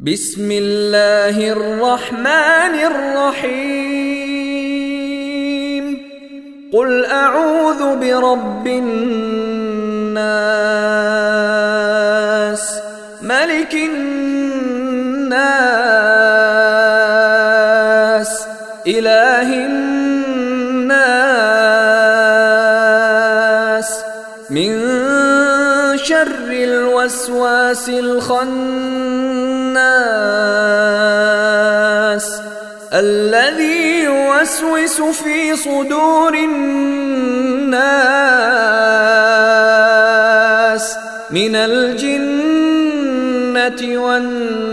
بسم الله الرحمن الرحيم قل أعوذ برب الناس ملك الناس إله الناس من شر الوسواس الخناس الذي يوسوس في صدور الناس من الجنة والناس.